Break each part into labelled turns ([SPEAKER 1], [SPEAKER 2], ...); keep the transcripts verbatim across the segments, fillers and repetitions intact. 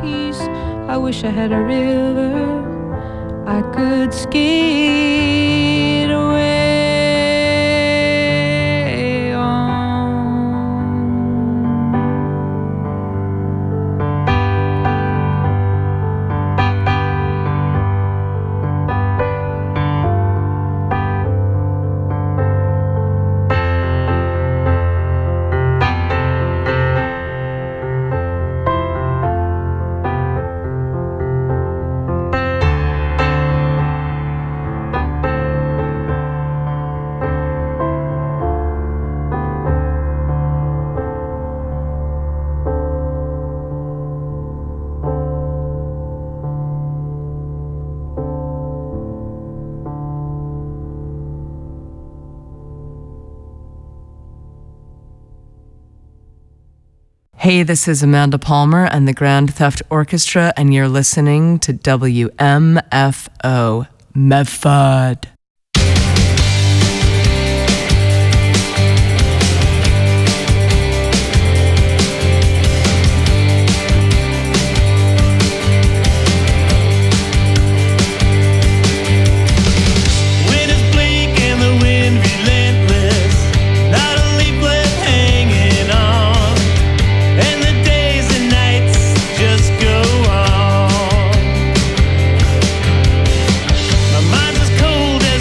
[SPEAKER 1] peace. I wish I had a river I could skate away on.
[SPEAKER 2] Hey, this is Amanda Palmer and the Grand Theft Orchestra, and you're listening to W M F O Medford.
[SPEAKER 3] Cold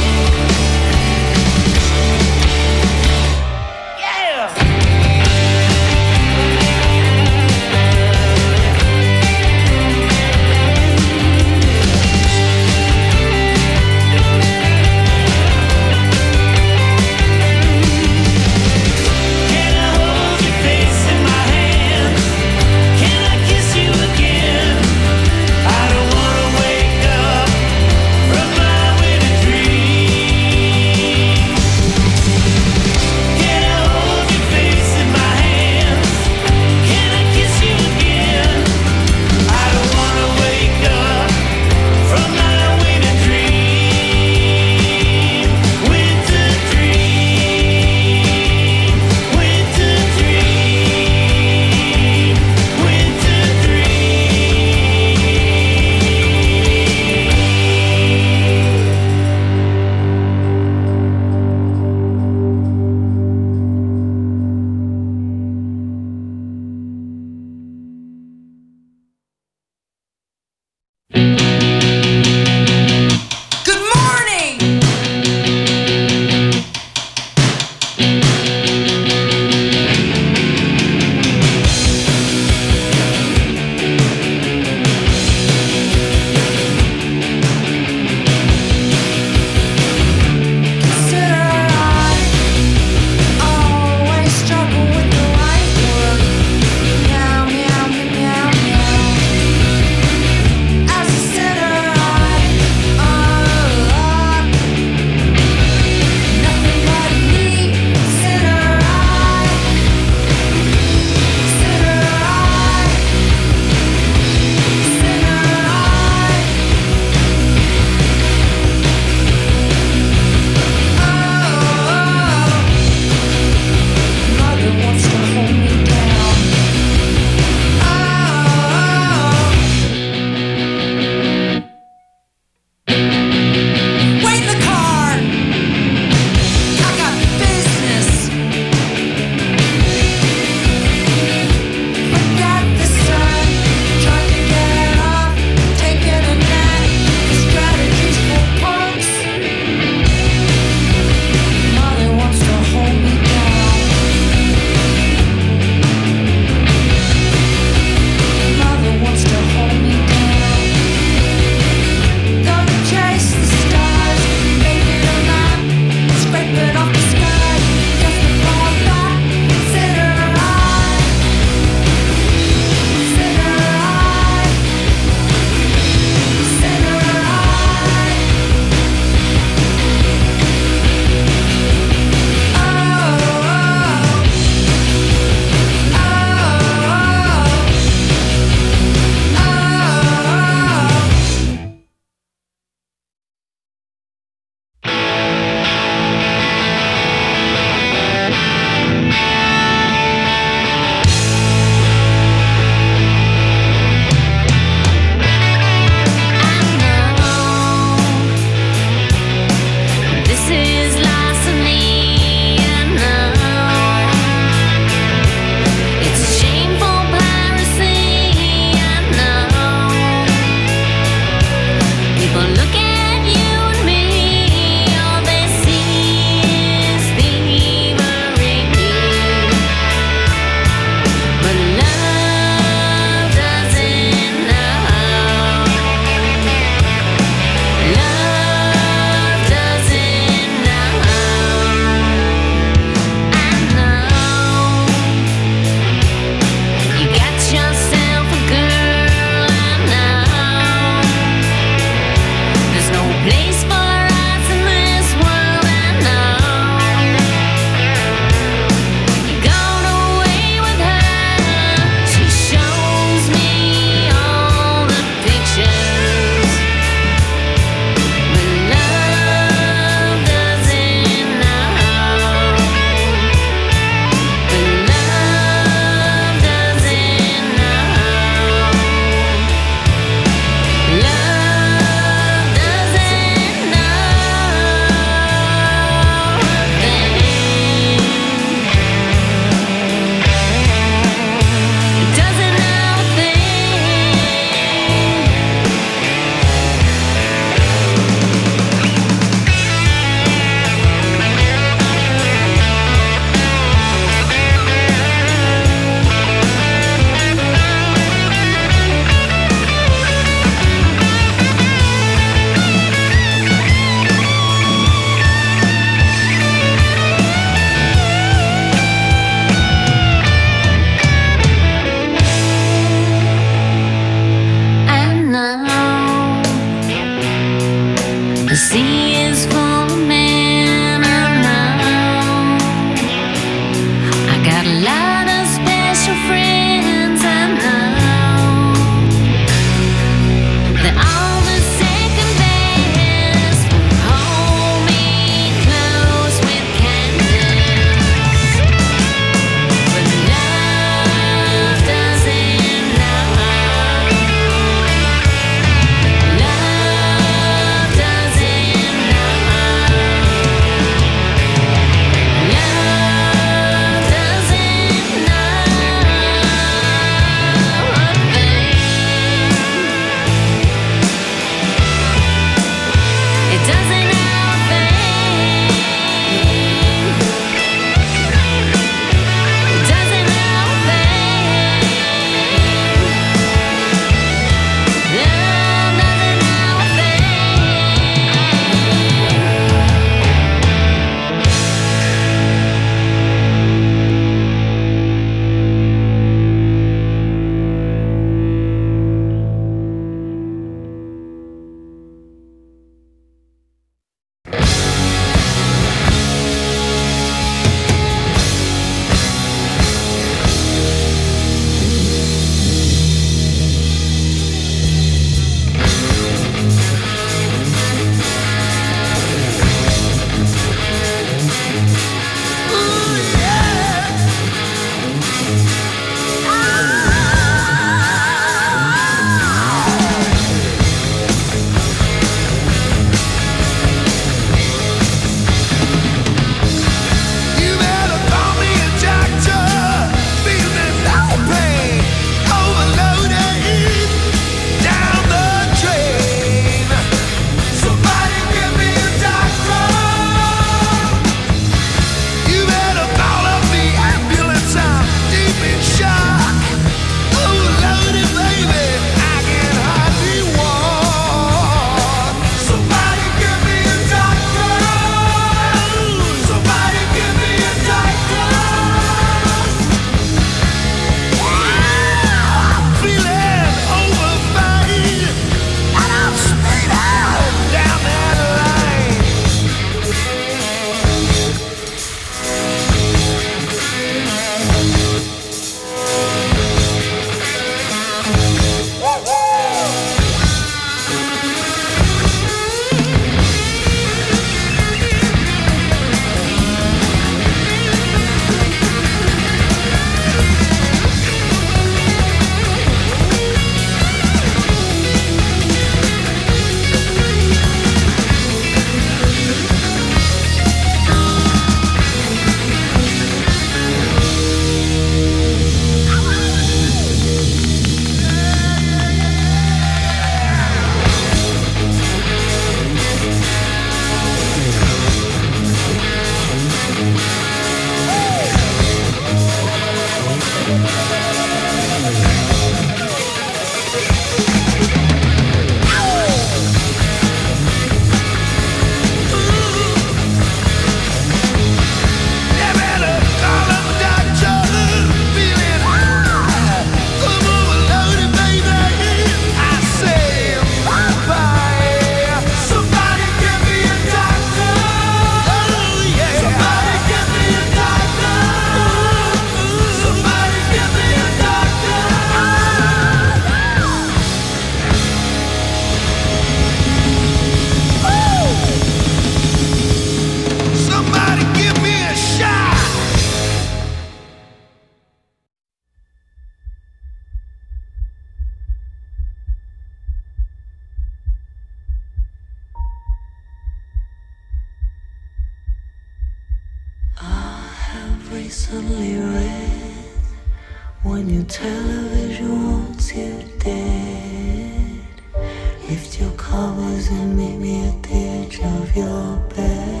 [SPEAKER 3] you've recently read when your television wants you dead. Lift your covers and meet me at the edge of your bed.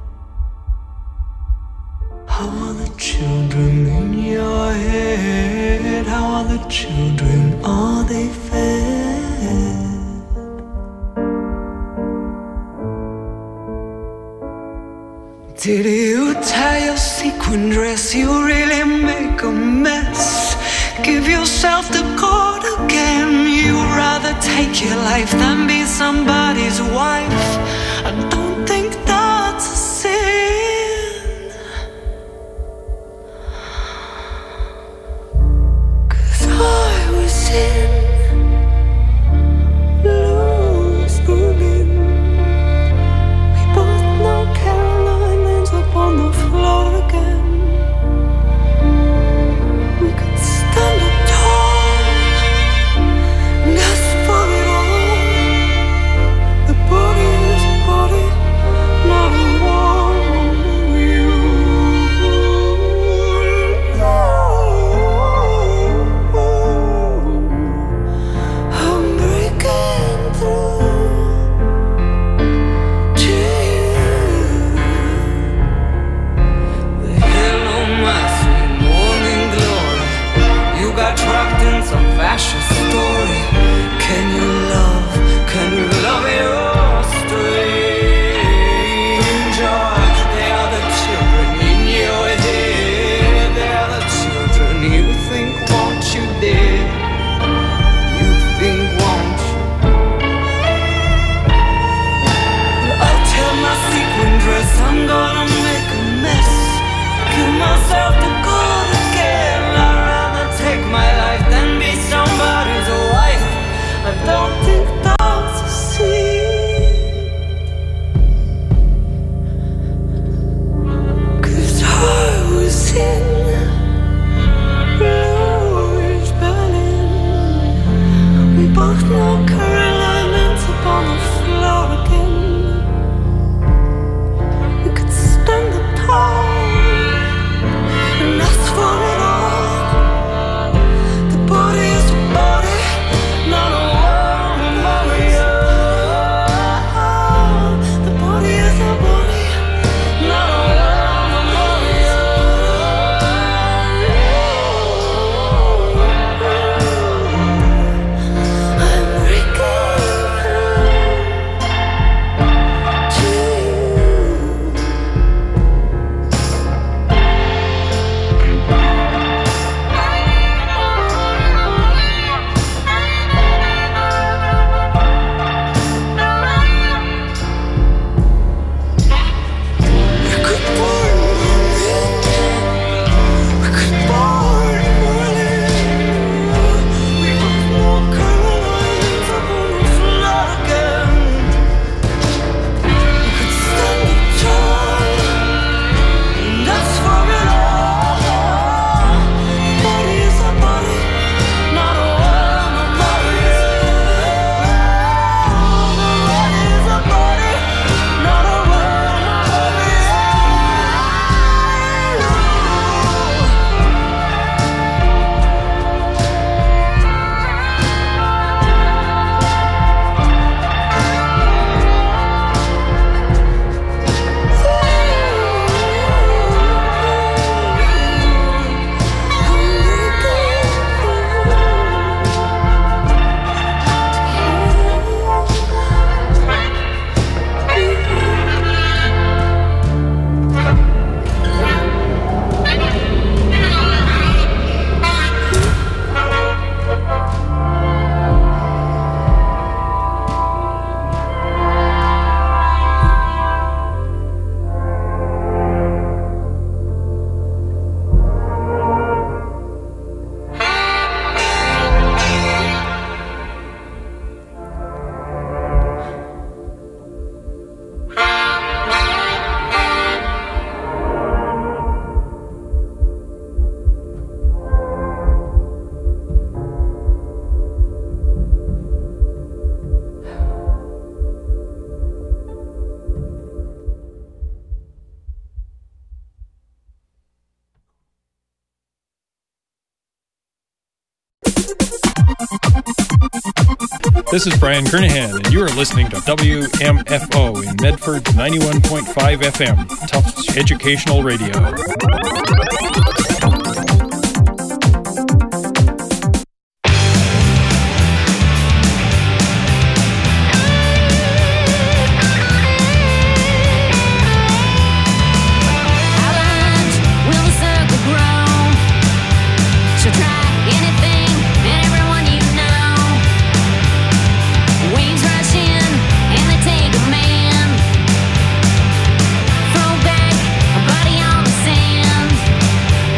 [SPEAKER 3] How are the children in your head? How are the children? Are they fed? Did you tie your sequin dress? You really make a mess. Give yourself the cord again. You'd rather take your life than be somebody's wife. I don't think that's a sin, 'cause I was in loose women. We both know Caroline ends up on the floor again. We could stand up tall and ask for it all. The body is a body.
[SPEAKER 4] This is Brian Kernahan, and you are listening to W M F O in Medford ninety-one point five F M, Tufts Educational Radio.
[SPEAKER 5] Throw back a body on the sand.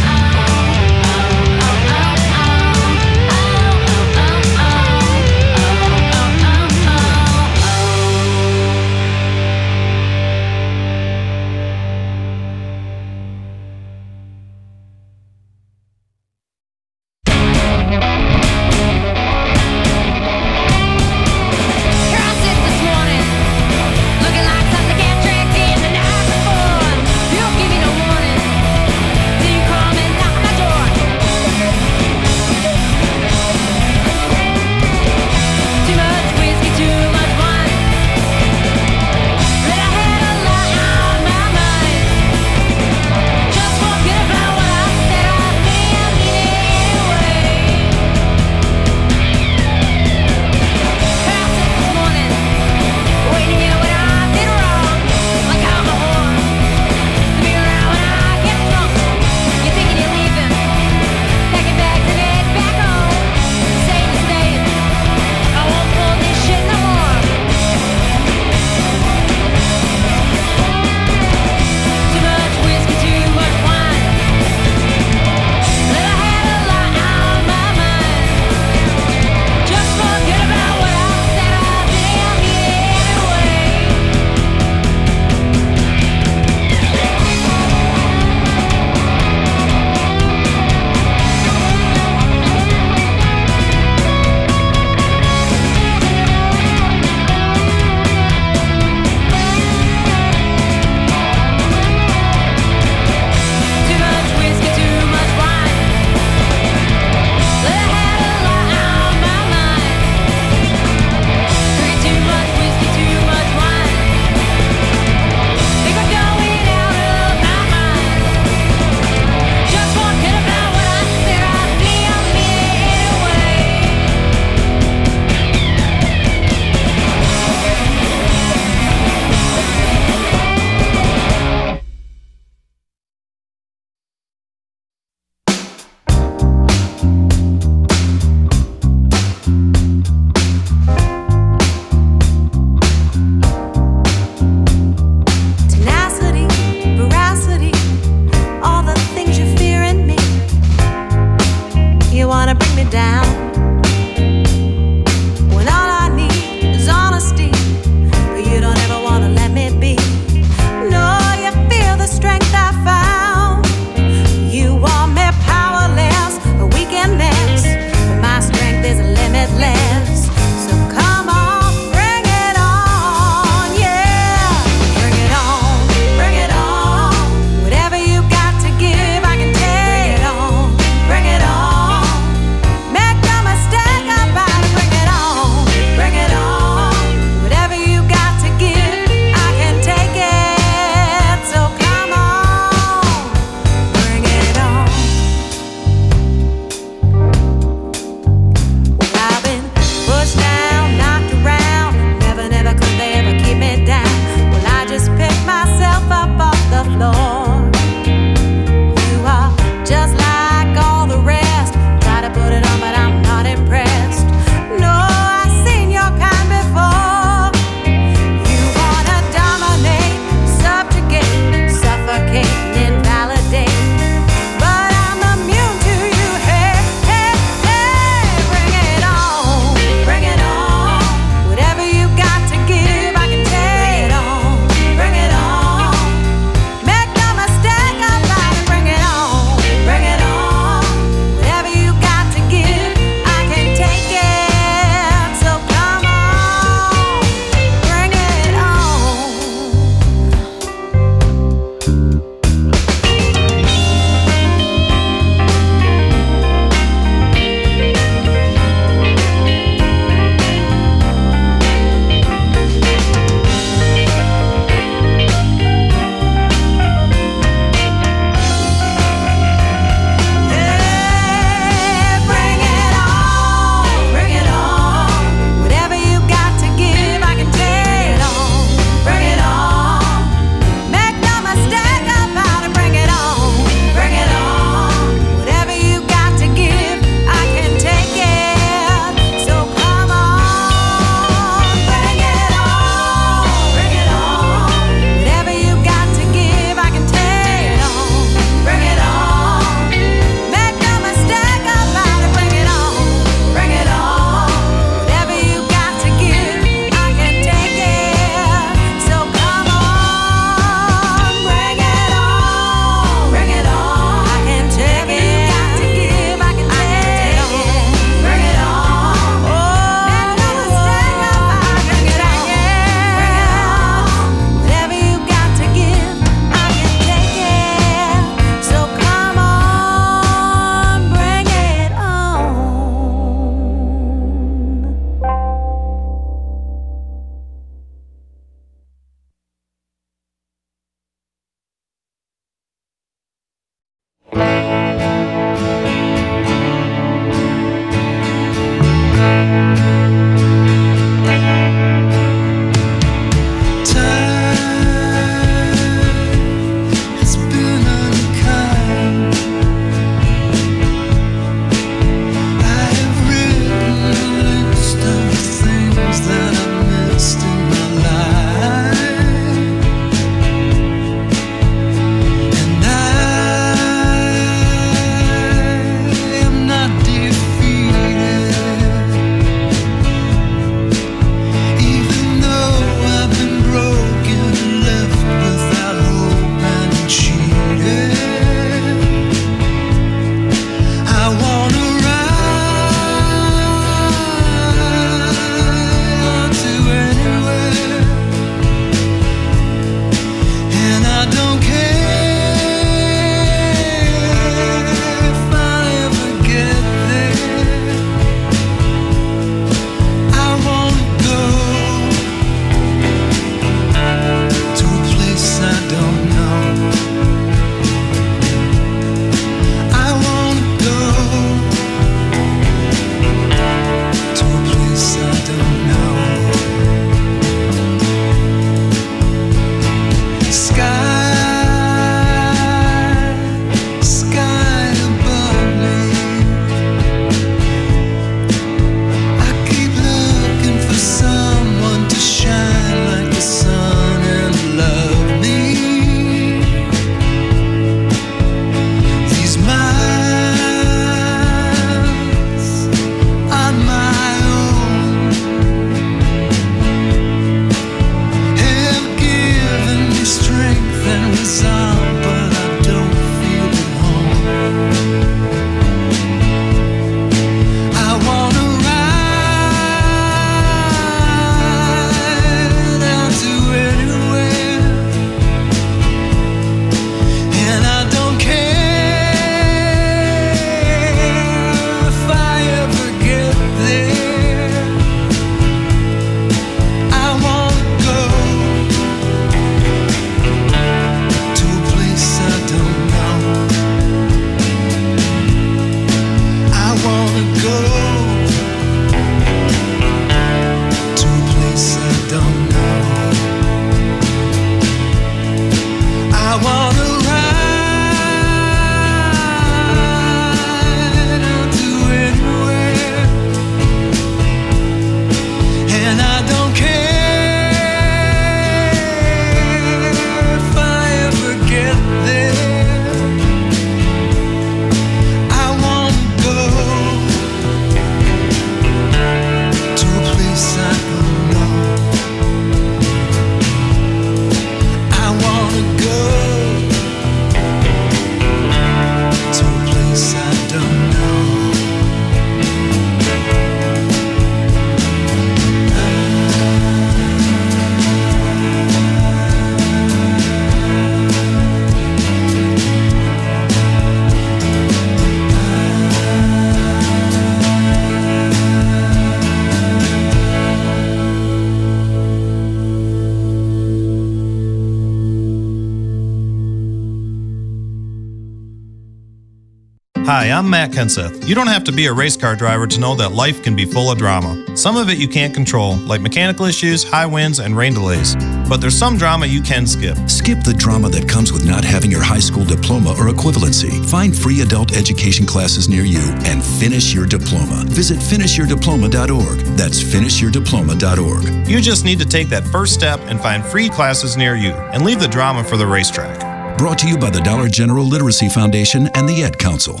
[SPEAKER 5] Hi, I'm Matt Kenseth. You don't have to be a race car driver to know that life can be full of drama. Some of it you can't control, like mechanical issues, high winds, and rain delays. But there's some drama you can skip.
[SPEAKER 6] Skip the drama that comes with not having your high school diploma or equivalency. Find free adult education classes near you and finish your diploma. Visit finish your diploma dot org. That's finish your diploma dot org.
[SPEAKER 5] You just need to take that first step and find free classes near you and leave the drama for the racetrack.
[SPEAKER 6] Brought to you by the Dollar General Literacy Foundation and the Ed Council.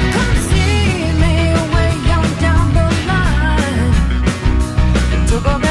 [SPEAKER 7] Go back.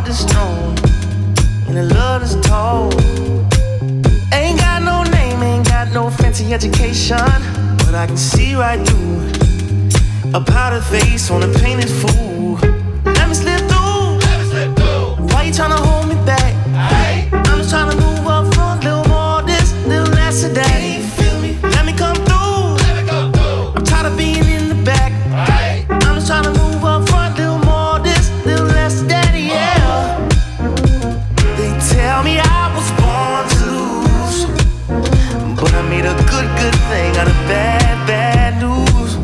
[SPEAKER 7] that's strong and a love that's tall. Ain't got no name, ain't got no fancy education, but I can see right through a powdered face on a painted fool. Let me slip through. Let me slip through. Why you tryna hold me back? Aye. I'm just tryna move up front, little more this, little less of that. Can you feel me? Let me come through. Let me come through. I'm tired of being in the back. Aye. I'm just tryna move up front, little more this, little less of that, yeah. They tell me I was born to lose, but I made a good, good thing out of bad, bad news.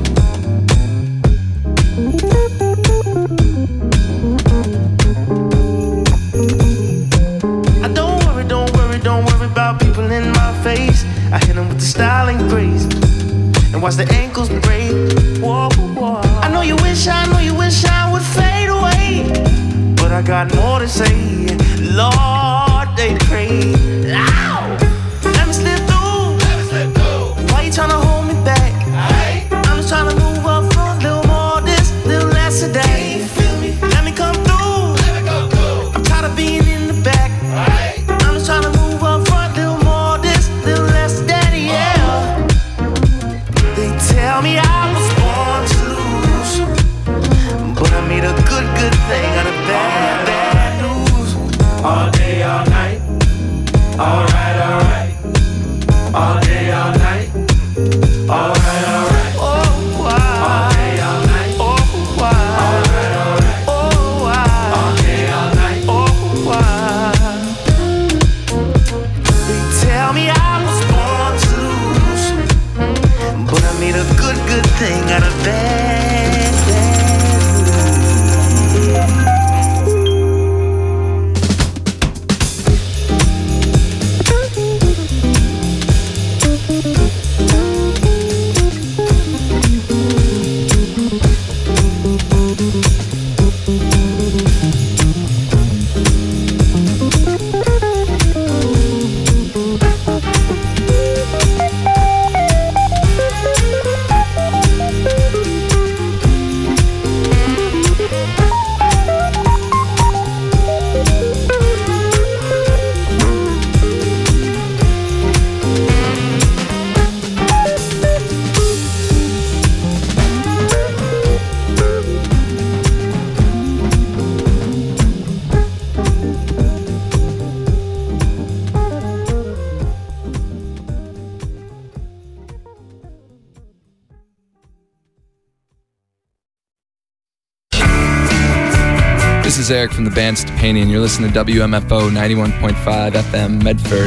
[SPEAKER 7] I don't worry, don't worry, don't worry about people in my face. I hit them with the style and grace, and watch the ankles break. Whoa, whoa. I know you wish, I know you wish I would fade away, but I got more to say. Lord, they pray. Ow! Let me slip through. Let me slip through. Why you tryna hold me back? Aye. I'm just tryna move up front, little more this, little less of that. Can you feel me? Let me come through. Let me come through. I'm tired of being in the back. Aye. I'm just tryna move up front, little more this, little less of that, yeah. They tell me I was born to lose, but I made a good, good thing out of bad, bad news. All day, all night. Alright, alright. All day, all night. Alright, alright. Oh, wow. All day, all night. Oh, wow. Alright, alright. Oh, wow. All day, all night. Oh, wow. They tell me I was born to lose, but I made a good, good thing out of bad, bad news.
[SPEAKER 8] This is Eric from the band Stepani, and you're listening to W M F O ninety-one point five F M Medford.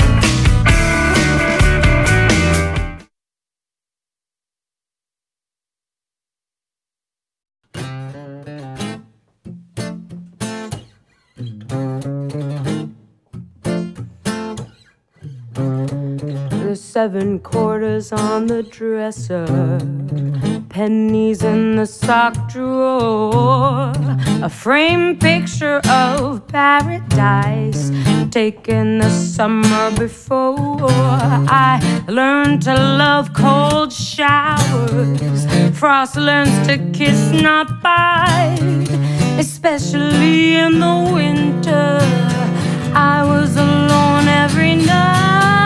[SPEAKER 1] The seven quarters on the dresser, pennies in the sock drawer, a framed picture of paradise taken the summer before. I learned to love cold showers, frost learns to kiss, not bite, especially in the winter. I was alone every night.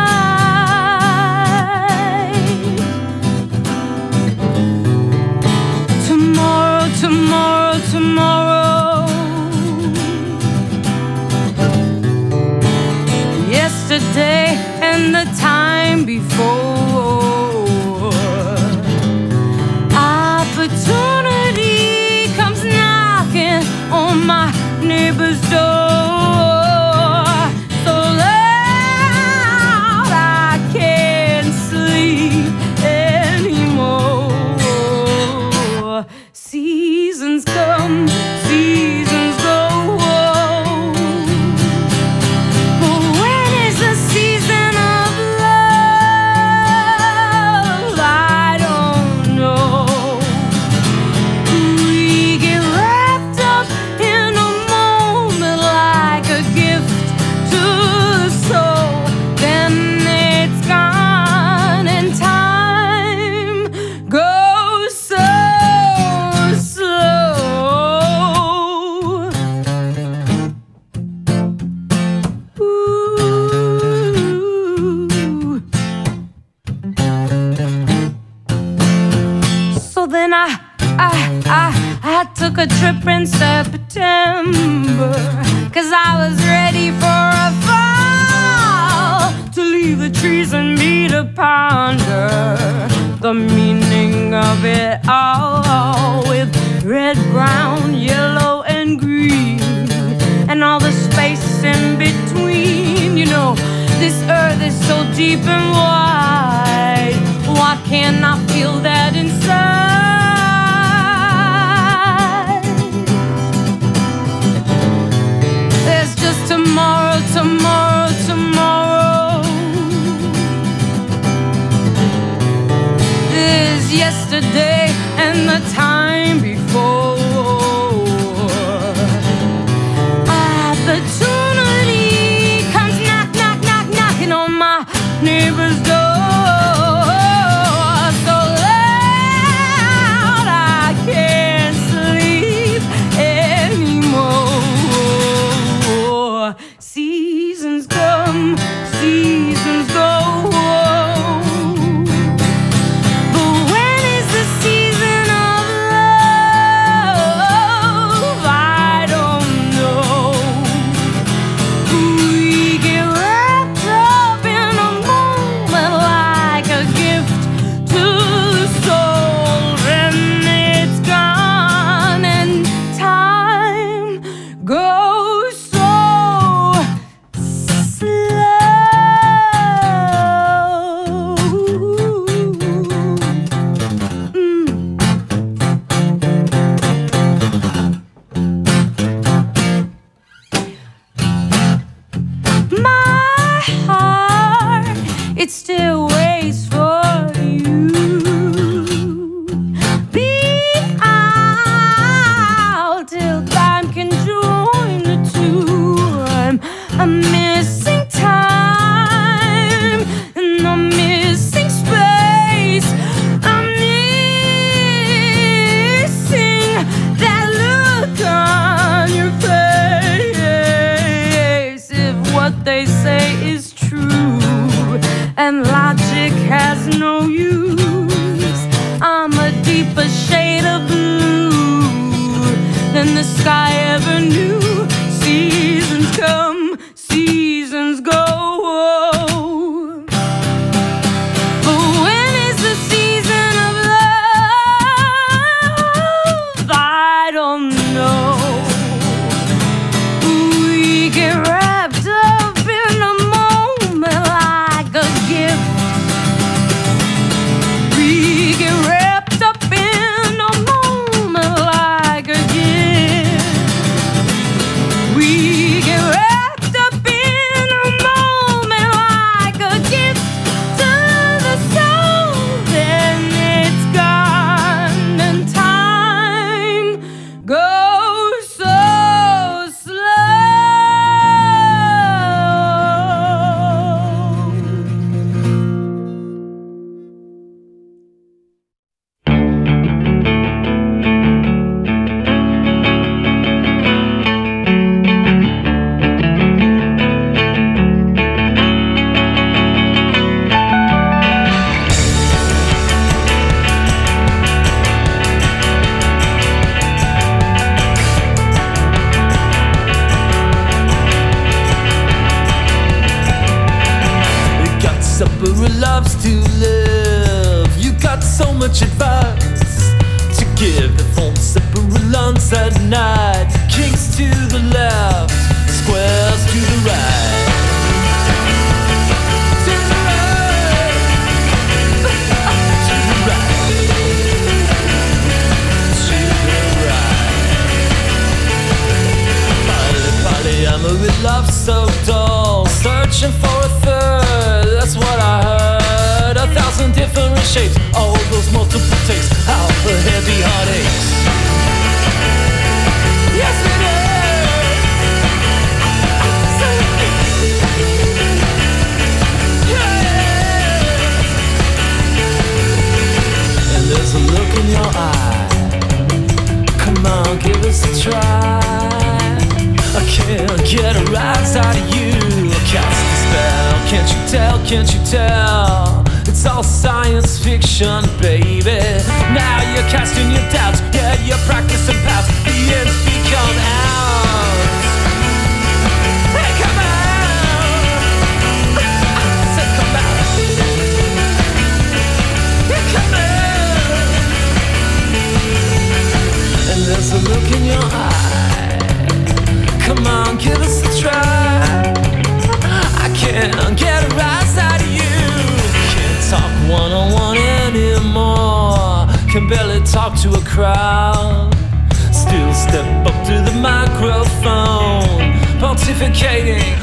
[SPEAKER 1] Tomorrow, tomorrow, tomorrow. Yesterday and the time before. Opportunity comes knocking on my neighbor's door. So loud I can't sleep anymore. Seasons come, seasons go. But when is the season of love? I don't know. We get wrapped up in a moment like a gift to the soul. Then it's gone and time goes so slow. I took a trip in September, 'cause I was ready for a fall, to leave the trees and me to ponder the meaning of it all, with red, brown, yellow, and green, and all the space in between. You know, this earth is so deep and wide, why can't I feel that inside? There's just tomorrow, tomorrow, tomorrow. There's yesterday and the time before. Opportunity comes knock, knock, knock, knocking on my neighbor's door. So loud I can't sleep anymore. Seasons come, seasons go. But when is the season of love? I don't know. We get wrapped up in a moment like a gift to the soul, and it's gone, and time goes so slow. Mm. My heart, it still waits for you. Be out till time can join the two. I'm, I'm missing time, and I'm missing space. I'm missing that look on your face. If what they say is true and logic has no use, I'm a deeper shade of blue than the sky ever knew. Seasons come, seasons go. But when is the season of love? I don't know. We get wrapped up in a moment like a gift. We get wrapped up in a moment like a gift. We get wrapped up in a moment like a gift to the soul, then it's gone, and time goes so slow.
[SPEAKER 9] You got supper who loves to live. You got so much advice to give. The phone supper who lunch at night. Kings to the left, squares to the right. To the right. To the right. To the right. Polly, polyamory love so dull, searching for a third. That's what I heard. A thousand different shapes, all those multiple takes, how the heavy heart aches. Yes, it is. Yeah. And there's a look in your eye. Come on, give us a try. I can't get a rise out of you. Cast a spell, can't you tell, can't you tell? It's all science fiction, baby. Now you're casting your doubts, yeah, you're practicing past look in your eye. Come on, give us a try. I can't get a rise out of you. Can't talk one-on-one anymore. Can barely talk to a crowd. Still step up to the microphone, pontificating.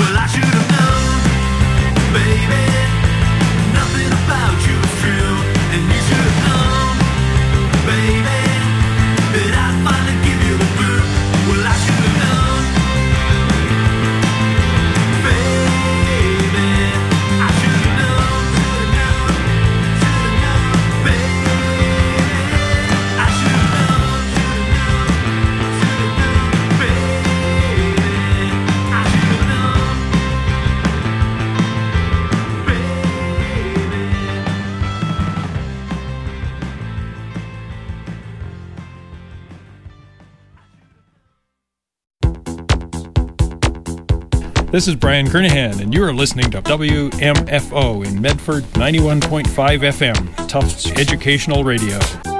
[SPEAKER 9] Well, I should have known, baby. Nothing about you is true, and you should have known, baby, that I'd finally give you the boot. Well, I should have known, baby. I should have known, should have known, should have known, baby. I should have known, should have known, should have known, baby. I should have known,
[SPEAKER 4] This is Brian Kernahan, and you are listening to W M F O in Medford, ninety-one point five F M, Tufts Educational Radio.